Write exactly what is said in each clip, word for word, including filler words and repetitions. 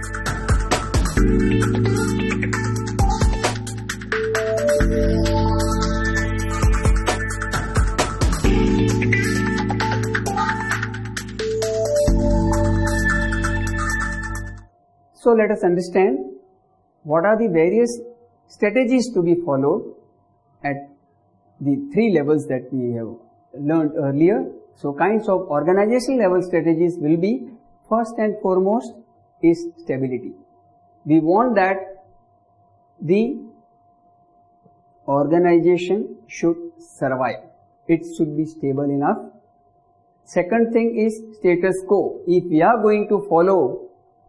So let us understand what are the various strategies to be followed at the three levels that we have learned earlier. So kinds of organizational level strategies will be, first and foremost is stability. We want that the organization should survive. It should be stable enough. Second thing is status quo. If we are going to follow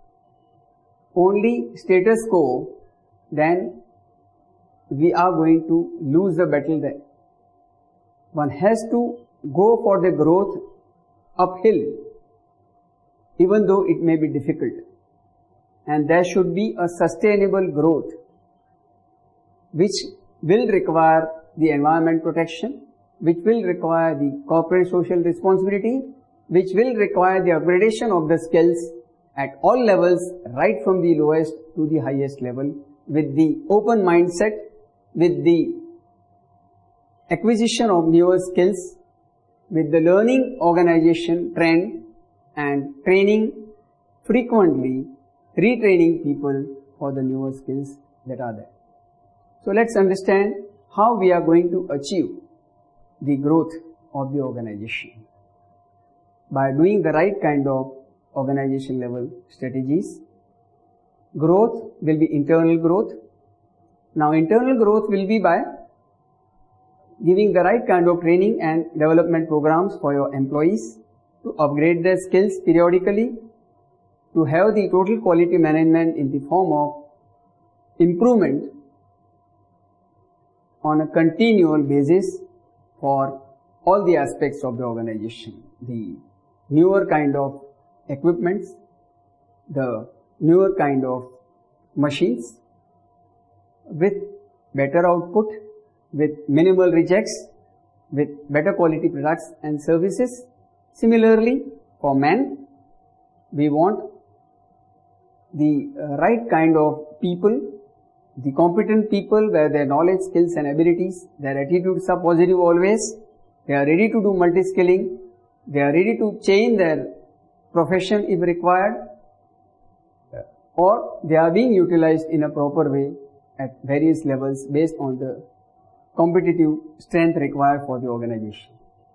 only status quo, then we are going to lose the battle there. One has to go for the growth uphill, even though it may be difficult. And there should be a sustainable growth, which will require the environment protection, which will require the corporate social responsibility, which will require the upgradation of the skills at all levels, right from the lowest to the highest level, with the open mindset, with the acquisition of newer skills, with the learning organization trend and training frequently, retraining people for the newer skills that are there. So let's understand how we are going to achieve the growth of the organization by doing the right kind of organization level strategies. Growth will be internal growth. Now internal growth will be by giving the right kind of training and development programs for your employees to upgrade their skills periodically, to have the total quality management in the form of improvement on a continual basis for all the aspects of the organization. The newer kind of equipments, the newer kind of machines with better output, with minimal rejects, with better quality products and services. Similarly, for men, we want the uh, right kind of people, the competent people where their knowledge, skills and abilities, their attitudes are positive always, they are ready to do multi-skilling, they are ready to change their profession if required, or they are being utilized in a proper way at various levels based on the competitive strength required for the organization.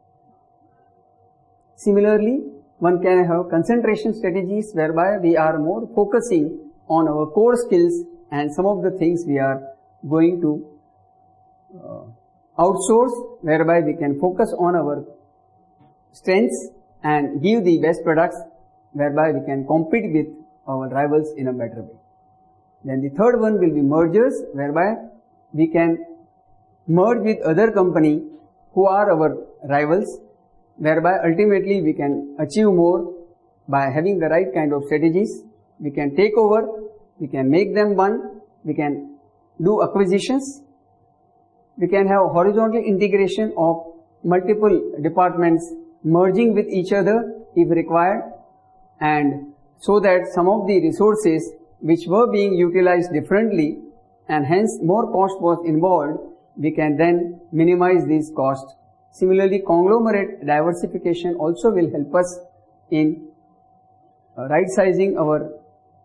Similarly, one can have concentration strategies whereby we are more focusing on our core skills and some of the things we are going to uh, outsource, whereby we can focus on our strengths and give the best products, whereby we can compete with our rivals in a better way. Then the third one will be mergers, whereby we can merge with other company who are our rivals, whereby ultimately we can achieve more by having the right kind of strategies. We can take over, we can make them one, we can do acquisitions, we can have horizontal integration of multiple departments merging with each other if required, and so that some of the resources which were being utilized differently and hence more cost was involved, we can then minimize these costs. Similarly, conglomerate diversification also will help us in uh, right sizing our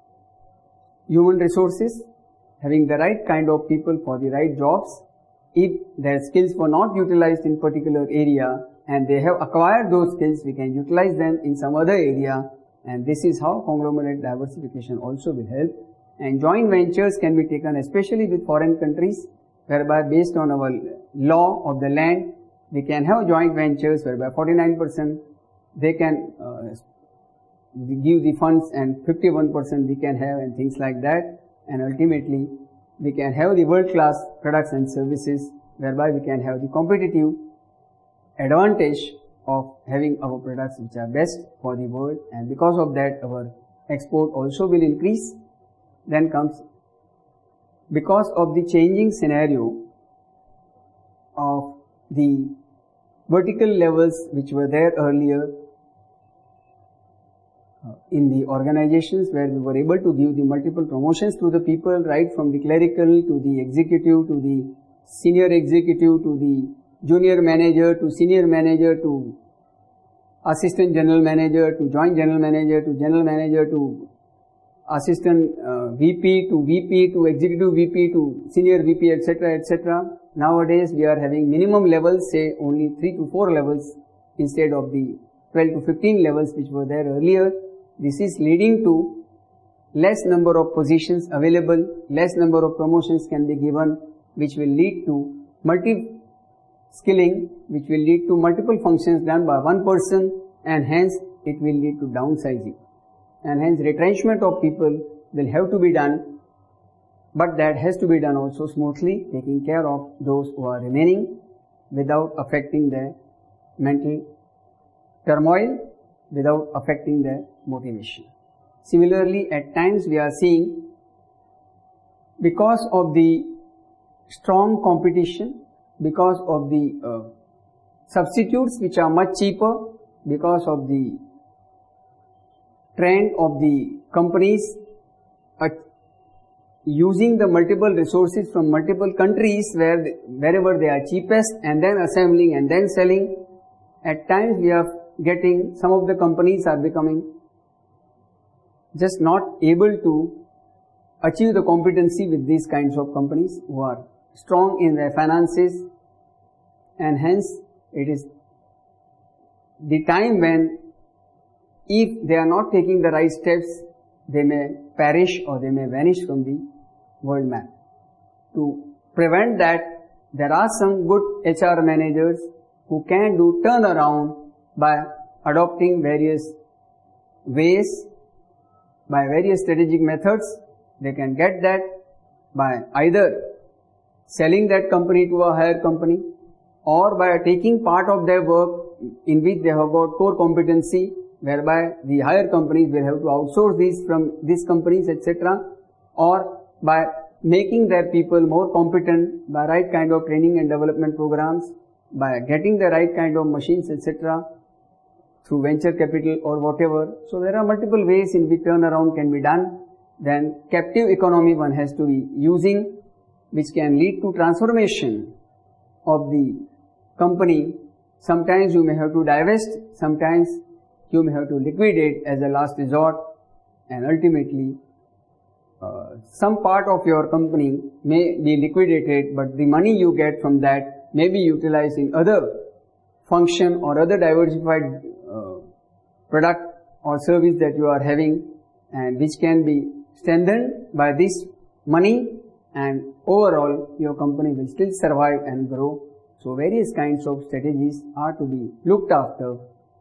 human resources, having the right kind of people for the right jobs. If their skills were not utilized in particular area and they have acquired those skills, we can utilize them in some other area, and this is how conglomerate diversification also will help. And joint ventures can be taken especially with foreign countries, whereby based on our law of the land, we can have joint ventures whereby forty-nine percent they can uh, give the funds and fifty-one percent we can have and things like that, and ultimately we can have the world-class products and services whereby we can have the competitive advantage of having our products which are best for the world, and because of that our export also will increase. Then comes, because of the changing scenario of the vertical levels which were there earlier, uh, in the organizations where we were able to give the multiple promotions to the people, right from the clerical to the executive to the senior executive to the junior manager to senior manager to assistant general manager to joint general manager to general manager to assistant uh, V P to V P to executive V P to senior V P, et cetera, et cetera. Nowadays we are having minimum levels, say only three to four levels instead of the twelve to fifteen levels which were there earlier. This is leading to less number of positions available, less number of promotions can be given, which will lead to multi-skilling, which will lead to multiple functions done by one person, and hence it will lead to downsizing. And hence retrenchment of people will have to be done, but that has to be done also smoothly, taking care of those who are remaining without affecting their mental turmoil, without affecting their motivation. Similarly, at times we are seeing, because of the strong competition, because of the uh, substitutes which are much cheaper, because of the trend of the companies uh, using the multiple resources from multiple countries where they, wherever they are cheapest, and then assembling and then selling. At times we are getting, some of the companies are becoming just not able to achieve the competency with these kinds of companies who are strong in their finances, and hence it is the time when, if they are not taking the right steps, they may perish or they may vanish from the world map. To prevent that, there are some good H R managers who can do turnaround by adopting various ways, by various strategic methods. They can get that by either selling that company to a higher company, or by taking part of their work in which they have got core competency, whereby the higher companies will have to outsource these from these companies, et cetera, or by making their people more competent by right kind of training and development programs, by getting the right kind of machines, et cetera, through venture capital or whatever. So there are multiple ways in which turnaround can be done. Then captive economy one has to be using, which can lead to transformation of the company. Sometimes you may have to divest, sometimes you may have to liquidate as a last resort, and ultimately uh, some part of your company may be liquidated, but the money you get from that may be utilized in other function or other diversified uh, product or service that you are having, and which can be strengthened by this money, and overall your company will still survive and grow. So various kinds of strategies are to be looked after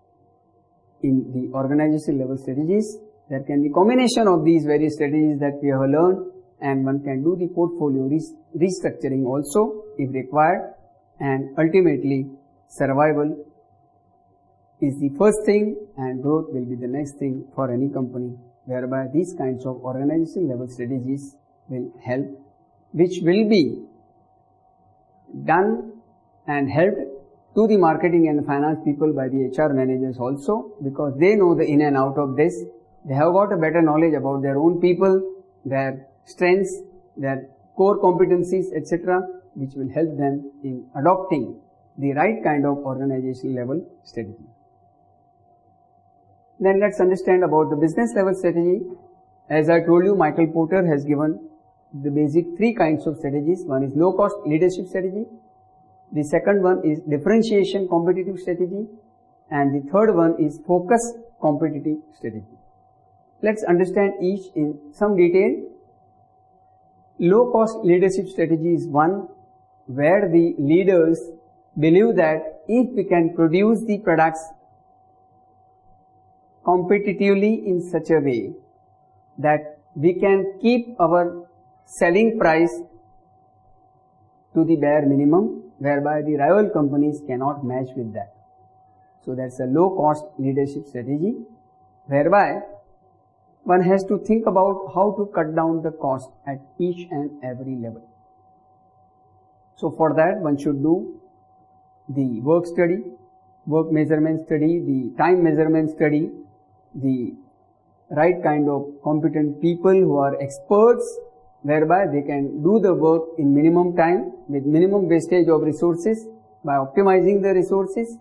in the organization level strategies. There can be combination of these various strategies that we have learned, and one can do the portfolio restructuring also if required, and ultimately survival is the first thing and growth will be the next thing for any company, whereby these kinds of organization level strategies will help, which will be done and helped to the marketing and finance people by the H R managers also, because they know the in and out of this. They have got a better knowledge about their own people, their strengths, their core competencies, et cetera, which will help them in adopting the right kind of organization level strategy. Then let's understand about the business level strategy. As I told you, Michael Porter has given the basic three kinds of strategies. One is low cost leadership strategy. The second one is differentiation competitive strategy. And the third one is focus competitive strategy. Let's understand each in some detail. Low cost leadership strategy is one where the leaders believe that if we can produce the products competitively in such a way that we can keep our selling price to the bare minimum, whereby the rival companies cannot match with that. So that's a low cost leadership strategy, whereby one has to think about how to cut down the cost at each and every level. So for that one should do the work study, work measurement study, the time measurement study, the right kind of competent people who are experts, whereby they can do the work in minimum time with minimum wastage of resources by optimizing the resources.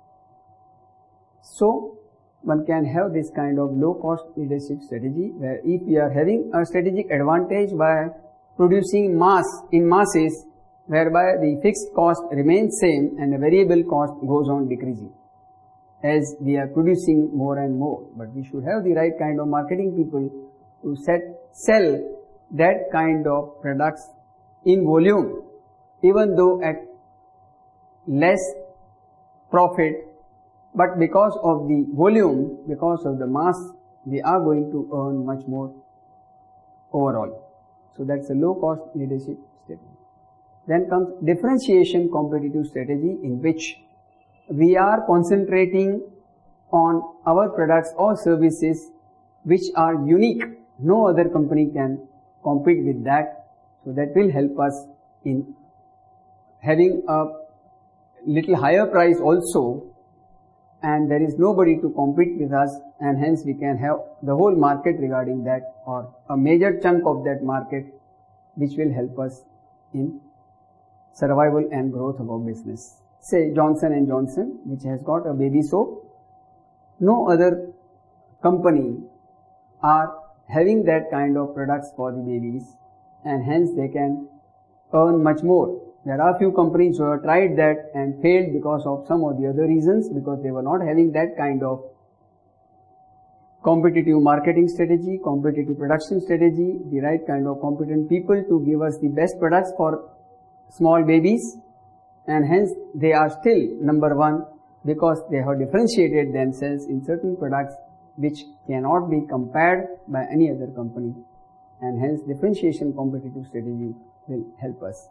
So, one can have this kind of low cost leadership strategy, where if we are having a strategic advantage by producing mass in masses, whereby the fixed cost remains same and the variable cost goes on decreasing as we are producing more and more. But we should have the right kind of marketing people to set, sell that kind of products in volume, even though at less profit, but because of the volume, because of the mass, we are going to earn much more overall. So that's a low cost leadership strategy. Then comes differentiation competitive strategy, in which we are concentrating on our products or services which are unique. No other company can compete with that. So that will help us in having a little higher price also, and there is nobody to compete with us, and hence we can have the whole market regarding that, or a major chunk of that market, which will help us in survival and growth of our business. Say Johnson and Johnson, which has got a baby soap. No other company are having that kind of products for the babies, and hence they can earn much more. There are few companies who have tried that and failed because of some or the other reasons, because they were not having that kind of competitive marketing strategy, competitive production strategy, the right kind of competent people to give us the best products for small babies, and hence they are still number one because they have differentiated themselves in certain products which cannot be compared by any other company, and hence differentiation competitive strategy will help us.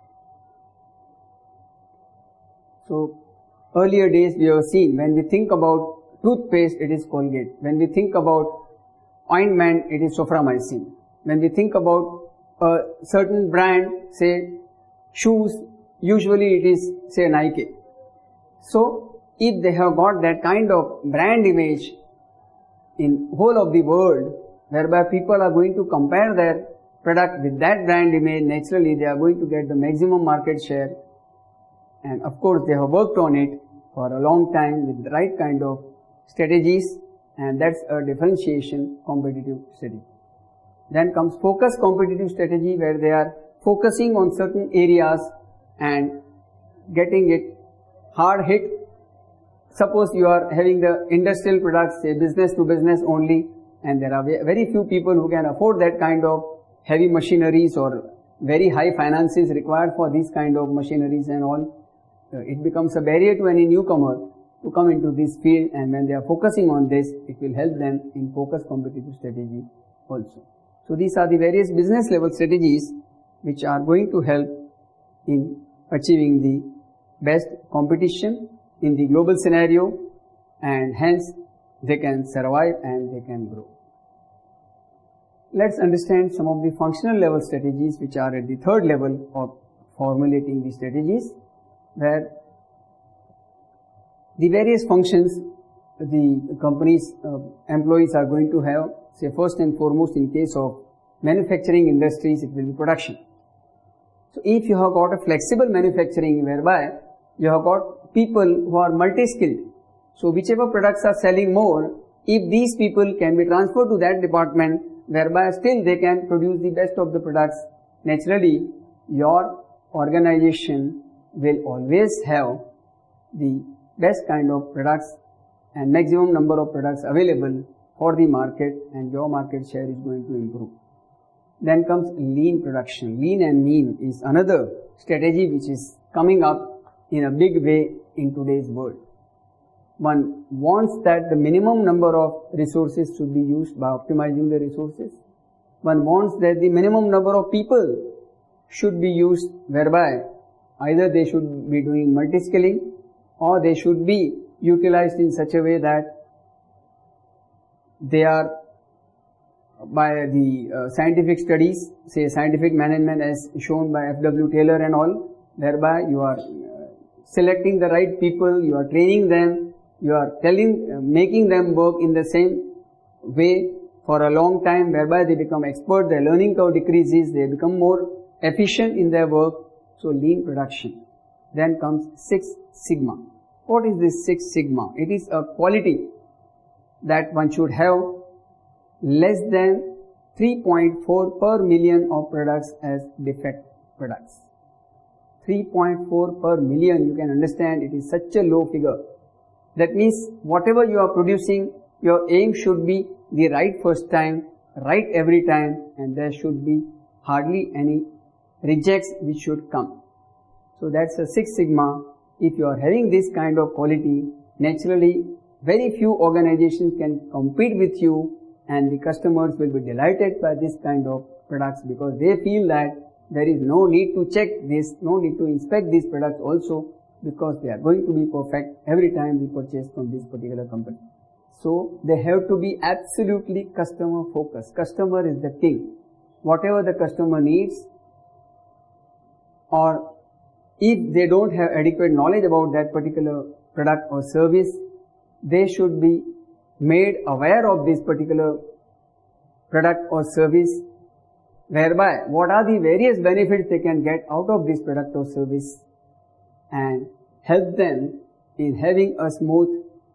So, earlier days we have seen, when we think about toothpaste, it is Colgate. When we think about ointment, it is Soframycin. When we think about a certain brand, say shoes, usually it is, say, Nike. So, if they have got that kind of brand image in whole of the world, whereby people are going to compare their product with that brand image, naturally they are going to get the maximum market share. And of course, they have worked on it for a long time with the right kind of strategies, and that's a differentiation competitive strategy. Then comes focus competitive strategy, where they are focusing on certain areas and getting it hard hit. Suppose you are having the industrial products, say business to business only, and there are very few people who can afford that kind of heavy machineries or very high finances required for these kind of machineries and all. It becomes a barrier to any newcomer to come into this field, and when they are focusing on this, it will help them in focus competitive strategy also. So these are the various business level strategies which are going to help in achieving the best competition in the global scenario, and hence they can survive and they can grow. Let's understand some of the functional level strategies which are at the third level of formulating the strategies, where the various functions the company's uh, employees are going to have. Say first and foremost, in case of manufacturing industries, it will be production. So if you have got a flexible manufacturing, whereby you have got people who are multi-skilled, so whichever products are selling more, if these people can be transferred to that department, whereby still they can produce the best of the products, naturally your organization will always have the best kind of products and maximum number of products available for the market, and your market share is going to improve. Then comes lean production. Lean and mean is another strategy which is coming up in a big way in today's world. One wants that the minimum number of resources should be used by optimizing the resources. One wants that the minimum number of people should be used, whereby either they should be doing multi-skilling or they should be utilized in such a way that they are, by the uh, scientific studies, say scientific management as shown by F W Taylor and all, whereby you are uh, selecting the right people, you are training them, you are telling, uh, making them work in the same way for a long time, whereby they become expert, their learning curve decreases, they become more efficient in their work, so lean production. Then comes Six Sigma. What is this Six Sigma? It is a quality that one should have less than three point four per million of products as defect products. three point four per million, you can understand it is such a low figure. That means whatever you are producing, your aim should be the right first time, right every time, and there should be hardly any rejects which should come. So that's a Six Sigma. If you are having this kind of quality, naturally very few organizations can compete with you, and the customers will be delighted by this kind of products because they feel that there is no need to check this, no need to inspect these products also, because they are going to be perfect every time we purchase from this particular company. So they have to be absolutely customer focused. Customer is the king. Whatever the customer needs, or if they don't have adequate knowledge about that particular product or service, they should be made aware of this particular product or service, whereby what are the various benefits they can get out of this product or service, and help them in having a smooth,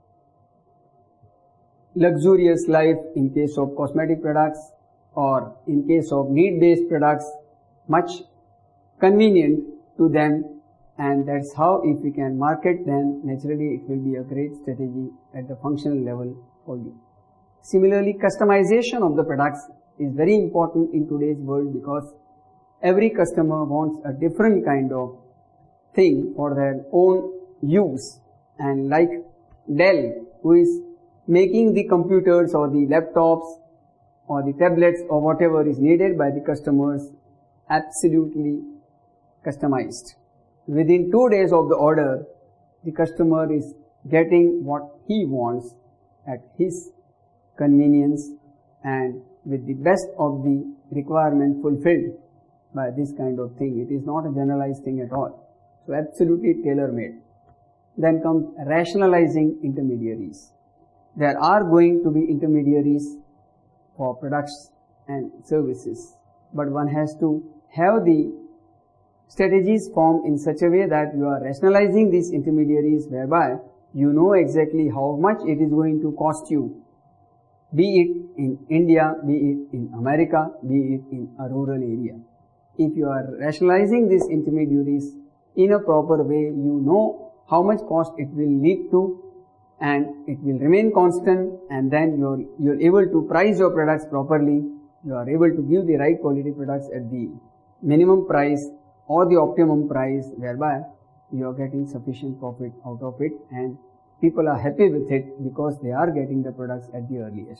luxurious life in case of cosmetic products, or in case of need-based products, much convenient to them. And that's how, if we can market them, naturally it will be a great strategy at the functional level for you. Similarly, customization of the products is very important in today's world, because every customer wants a different kind of thing for their own use. And like Dell, who is making the computers or the laptops or the tablets or whatever is needed by the customers, absolutely customized. Within two days of the order, the customer is getting what he wants at his convenience and with the best of the requirement fulfilled by this kind of thing. It is not a generalized thing at all. So absolutely tailor-made. Then comes rationalizing intermediaries. There are going to be intermediaries for products and services, but one has to have the strategies formed in such a way that you are rationalizing these intermediaries, whereby you know exactly how much it is going to cost you, be it in India, be it in America, be it in a rural area. If you are rationalizing these intermediaries in a proper way, you know how much cost it will lead to, and it will remain constant, and then you are, you are able to price your products properly, you are able to give the right quality products at the minimum price or the optimum price, whereby you are getting sufficient profit out of it, and people are happy with it because they are getting the products at the earliest.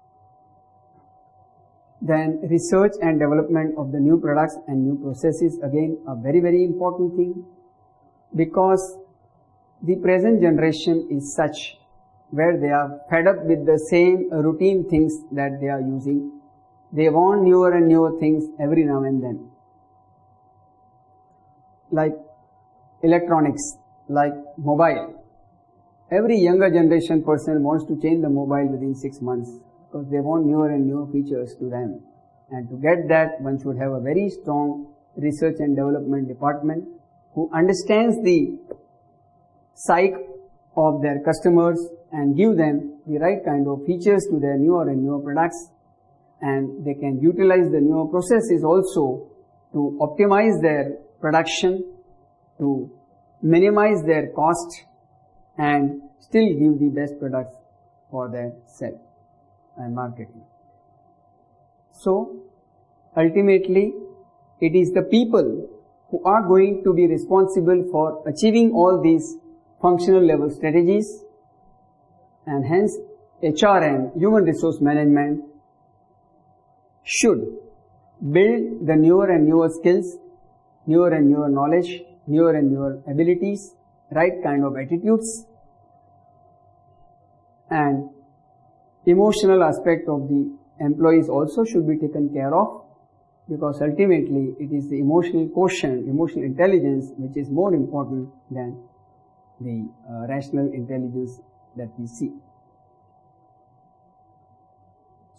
Then research and development of the new products and new processes, again a very very important thing, because the present generation is such where they are fed up with the same routine things that they are using. They want newer and newer things every now and then, like electronics, like mobile. Every younger generation person wants to change the mobile within six months because they want newer and newer features to them. And to get that, one should have a very strong research and development department who understands the psyche of their customers and give them the right kind of features to their newer and newer products, and they can utilize the newer processes also to optimize their production, to minimize their cost, and still give the best products for their sale and marketing. So ultimately it is the people who are going to be responsible for achieving all these functional level strategies, and hence H R and human resource management should build the newer and newer skills, newer and newer knowledge, newer and newer abilities, right kind of attitudes, and emotional aspect of the employees also should be taken care of, because ultimately it is the emotional quotient, emotional intelligence which is more important than the uh, rational intelligence that we see.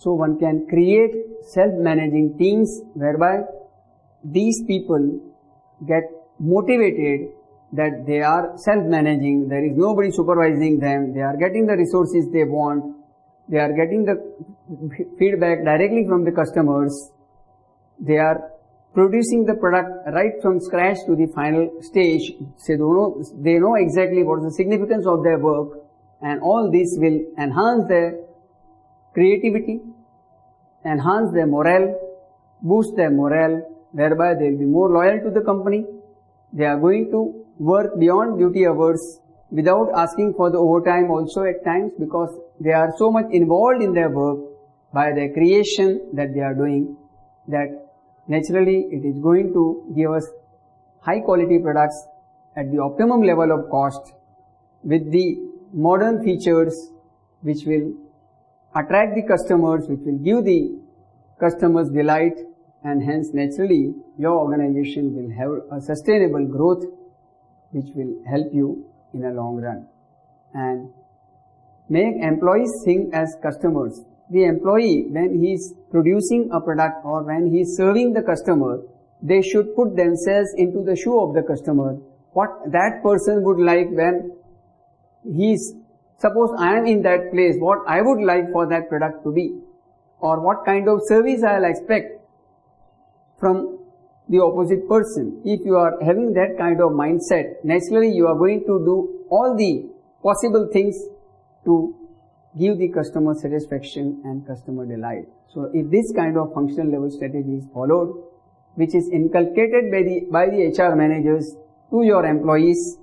So one can create self-managing teams whereby these people get motivated that they are self-managing, there is nobody supervising them, they are getting the resources they want, they are getting the feedback directly from the customers, they are producing the product right from scratch to the final stage. So they know, they know exactly what is the significance of their work, and all this will enhance their creativity, enhance their morale, boost their morale, whereby they will be more loyal to the company. They are going to work beyond duty hours without asking for the overtime also at times, because they are so much involved in their work by their creation that they are doing, that naturally it is going to give us high quality products at the optimum level of cost with the modern features which will attract the customers, which will give the customers delight, and hence naturally your organization will have a sustainable growth which will help you in a long run. And make employees think as customers. The employee, when he is producing a product or when he is serving the customer, they should put themselves into the shoe of the customer. What that person would like when he is, suppose I am in that place, what I would like for that product to be, or what kind of service I will expect from the opposite person. If you are having that kind of mindset, naturally you are going to do all the possible things to give the customer satisfaction and customer delight. So if this kind of functional level strategy is followed, which is inculcated by the, by the H R managers to your employees,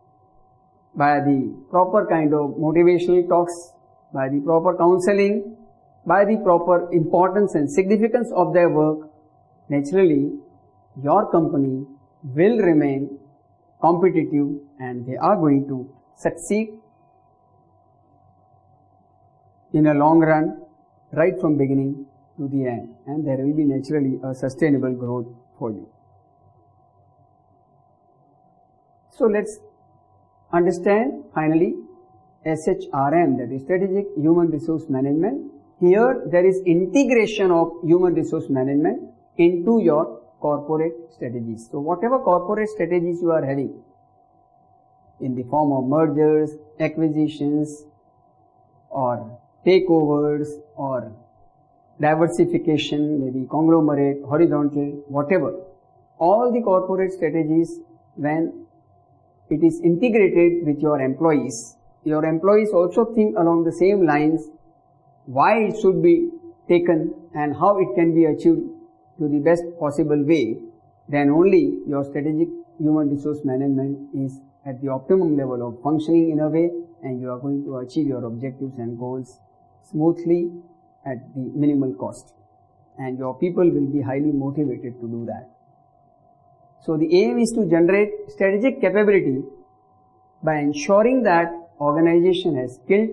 by the proper kind of motivational talks, by the proper counseling, by the proper importance and significance of their work, naturally your company will remain competitive and they are going to succeed in a long run, right from beginning to the end, and there will be naturally a sustainable growth for you. So let's understand finally S H R M, that is Strategic Human Resource Management. Here there is integration of human resource management into your corporate strategies. So whatever corporate strategies you are having in the form of mergers, acquisitions, or takeovers, or diversification, maybe conglomerate, horizontal, whatever, all the corporate strategies, when it is integrated with your employees, your employees also think along the same lines, why it should be taken and how it can be achieved to the best possible way, then only your strategic human resource management is at the optimum level of functioning in a way, and you are going to achieve your objectives and goals smoothly at the minimal cost, and your people will be highly motivated to do that. So the aim is to generate strategic capability by ensuring that organization has skilled,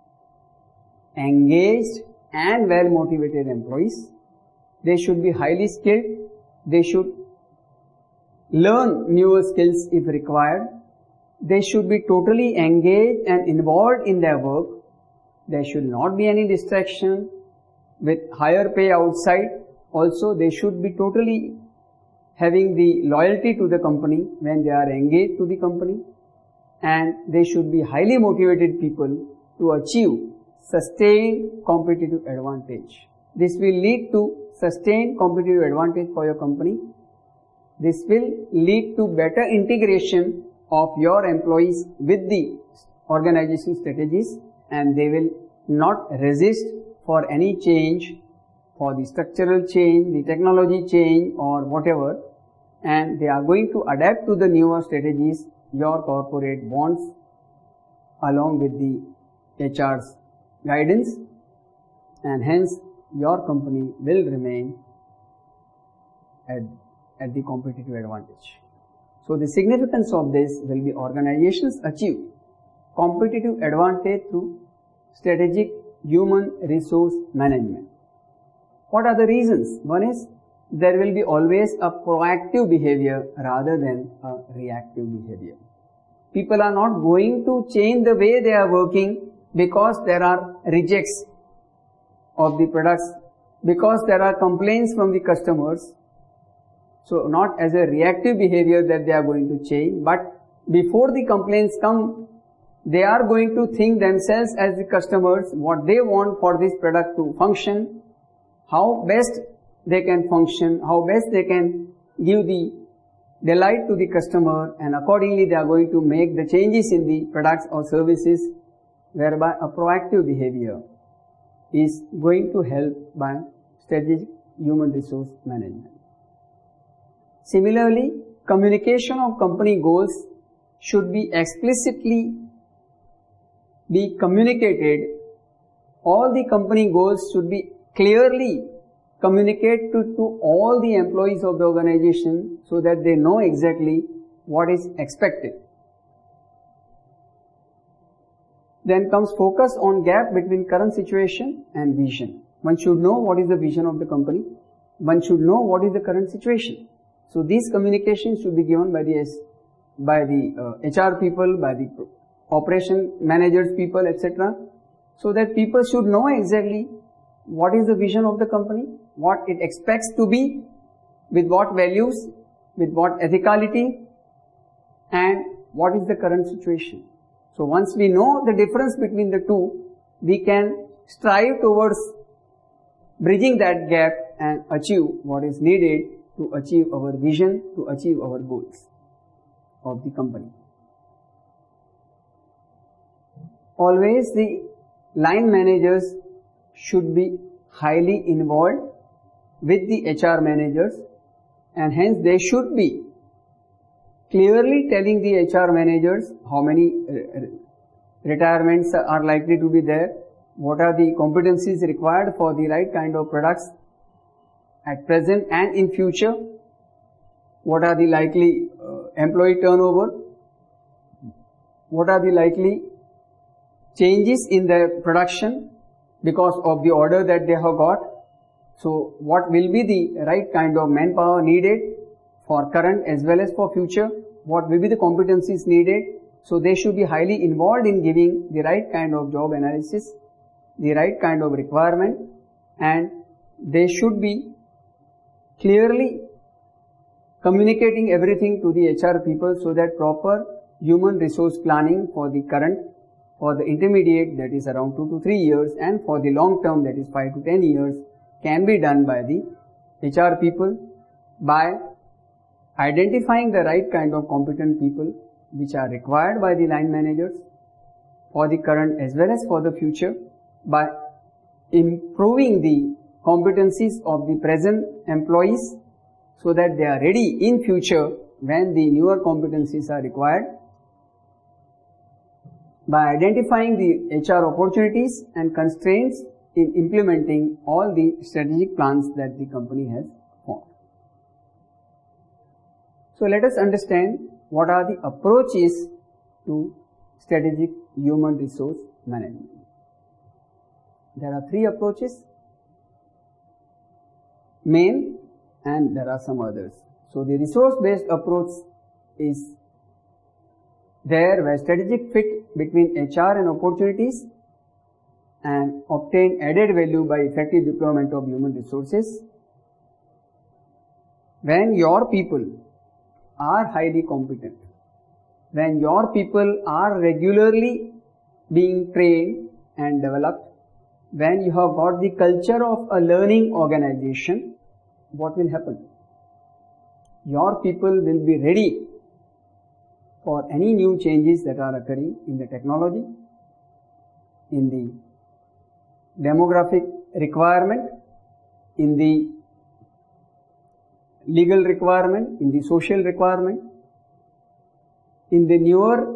engaged and well motivated employees. They should be highly skilled, they should learn newer skills if required, they should be totally engaged and involved in their work, there should not be any distraction with higher pay outside. Also they should be totally having the loyalty to the company when they are engaged to the company, and they should be highly motivated people to achieve sustained competitive advantage. This will lead to sustained competitive advantage for your company. This will lead to better integration of your employees with the organization strategies, and they will not resist for any change, for the structural change, the technology change or whatever, and they are going to adapt to the newer strategies your corporate wants along with the H R's guidance, and hence your company will remain at, at the competitive advantage. So the significance of this will be organizations achieve competitive advantage through strategic human resource management. What are the reasons? One is there will be always a proactive behavior rather than a reactive behavior. People are not going to change the way they are working because there are rejects. of the products, because there are complaints from the customers. So not as a reactive behavior that they are going to change, but before the complaints come, they are going to think themselves as the customers, what they want for this product to function, how best they can function, how best they can give the delight to the customer, and accordingly they are going to make the changes in the products or services, whereby a proactive behavior is going to help by strategic human resource management. Similarly, communication of company goals should be explicitly be communicated. All the company goals should be clearly communicated to, to all the employees of the organization, so that they know exactly what is expected. Then comes focus on gap between current situation and vision. One should know what is the vision of the company. One should know what is the current situation. So these communications should be given by the by the uh, H R people, by the operation managers people, et cetera, so that people should know exactly what is the vision of the company, what it expects to be, with what values, with what ethicality, and what is the current situation. So once we know the difference between the two, we can strive towards bridging that gap and achieve what is needed to achieve our vision, to achieve our goals of the company. Always the line managers should be highly involved with the H R managers, and hence they should be clearly telling the H R managers how many retirements are likely to be there, what are the competencies required for the right kind of products at present and in future, what are the likely uh, employee turnover, what are the likely changes in the production because of the order that they have got. So what will be the right kind of manpower needed for current as well as for future, what will be the competencies needed. So they should be highly involved in giving the right kind of job analysis, the right kind of requirement, and they should be clearly communicating everything to the H R people, so that proper human resource planning for the current, for the intermediate, that is around two to three years, and for the long term, that is five to ten years, can be done by the H R people by identifying the right kind of competent people which are required by the line managers for the current as well as for the future, by improving the competencies of the present employees so that they are ready in future when the newer competencies are required, by identifying the H R opportunities and constraints in implementing all the strategic plans that the company has formed. So let us understand what are the approaches to strategic human resource management. There are three approaches, main, and there are some others. So the resource-based approach is there where strategic fit between H R and opportunities and obtain added value by effective deployment of human resources. When your people are highly competent, when your people are regularly being trained and developed, when you have got the culture of a learning organization, what will happen? Your people will be ready for any new changes that are occurring in the technology, in the demographic requirement, in the legal requirement, in the social requirement, in the newer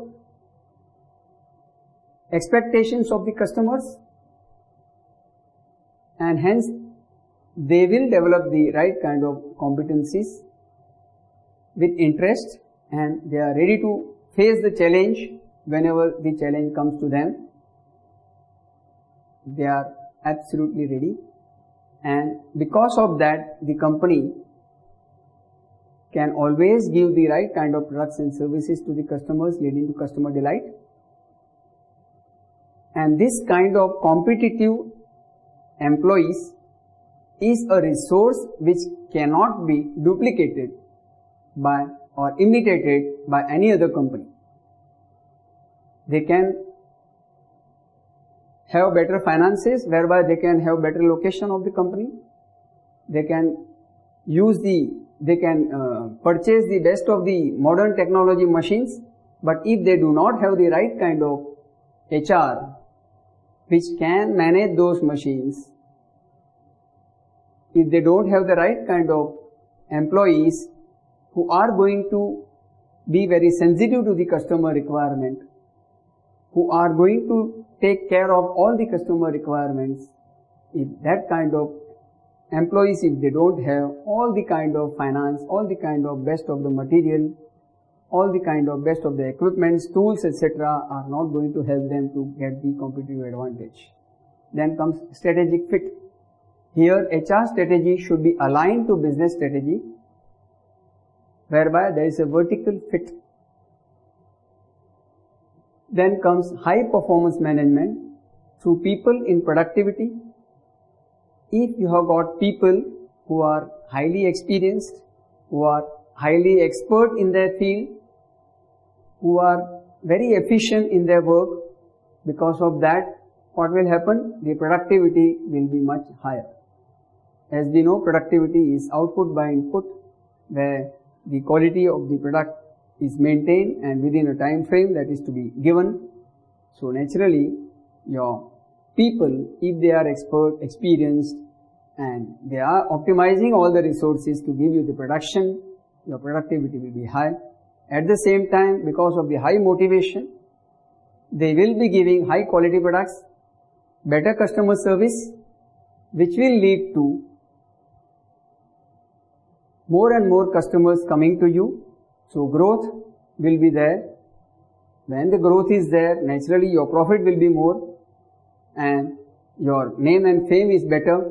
expectations of the customers, and hence they will develop the right kind of competencies with interest, and they are ready to face the challenge whenever the challenge comes to them. They are absolutely ready, and because of that the company can always give the right kind of products and services to the customers, leading to customer delight. And this kind of competitive employees is a resource which cannot be duplicated by or imitated by any other company. They can have better finances, whereby they can have better location of the company. They can use the, they can uh, purchase the best of the modern technology machines, but if they do not have the right kind of H R which can manage those machines, if they don't have the right kind of employees who are going to be very sensitive to the customer requirement, who are going to take care of all the customer requirements, if that kind of employees, if they don't have all the kind of finance, all the kind of best of the material, all the kind of best of the equipments, tools, et cetera are not going to help them to get the competitive advantage. Then comes strategic fit. Here H R strategy should be aligned to business strategy, whereby there is a vertical fit. Then comes high performance management through people in productivity. If you have got people who are highly experienced, who are highly expert in their field, who are very efficient in their work, because of that, what will happen? The productivity will be much higher. As we know, productivity is output by input, where the quality of the product is maintained and within a time frame that is to be given. So naturally, your people, if they are expert, experienced, and they are optimizing all the resources to give you the production, your productivity will be high. At the same time, because of the high motivation, they will be giving high quality products, better customer service, which will lead to more and more customers coming to you. So growth will be there. When the growth is there, naturally your profit will be more and your name and fame is better.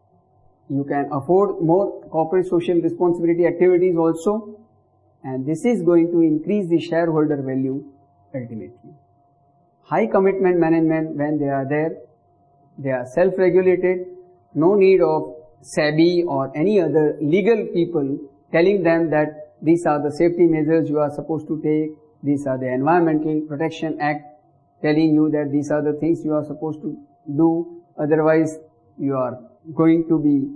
You can afford more corporate social responsibility activities also, and this is going to increase the shareholder value ultimately. High commitment management, when they are there, they are self-regulated, no need of SEBI or any other legal people telling them that these are the safety measures you are supposed to take, these are the Environmental Protection Act telling you that these are the things you are supposed to do, otherwise you are going to be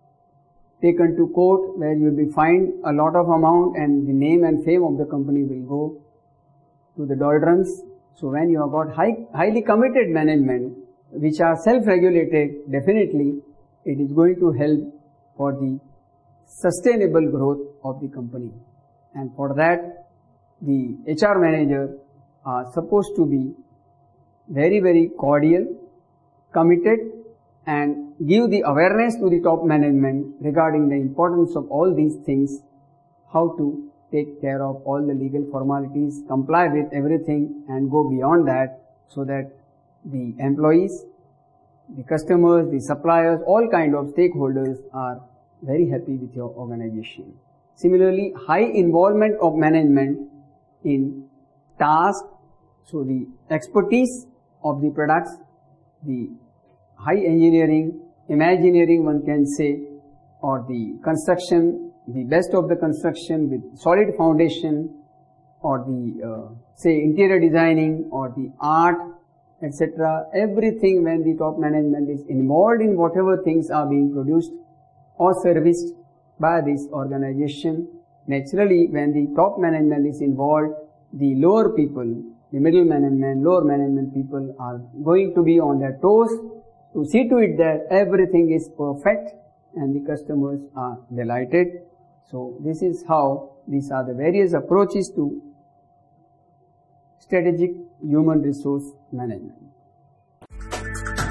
taken to court where you will be fined a lot of amount and the name and fame of the company will go to the doldrums. So when you have got high, highly committed management which are self-regulated, definitely it is going to help for the sustainable growth of the company. And for that, the H R manager are supposed to be very, very cordial, committed, and give the awareness to the top management regarding the importance of all these things, how to take care of all the legal formalities, comply with everything and go beyond that, so that the employees, the customers, the suppliers, all kind of stakeholders are very happy with your organization. Similarly, high involvement of management in task, so the expertise of the products, the high engineering, imagineering one can say, or the construction, the best of the construction with solid foundation, or the uh, say interior designing, or the art, et cetera. Everything, when the top management is involved in whatever things are being produced or serviced by this organization, naturally when the top management is involved, the lower people, the middle management, lower management people are going to be on their toes to see to it that everything is perfect and the customers are delighted. So this is how, these are the various approaches to strategic human resource management.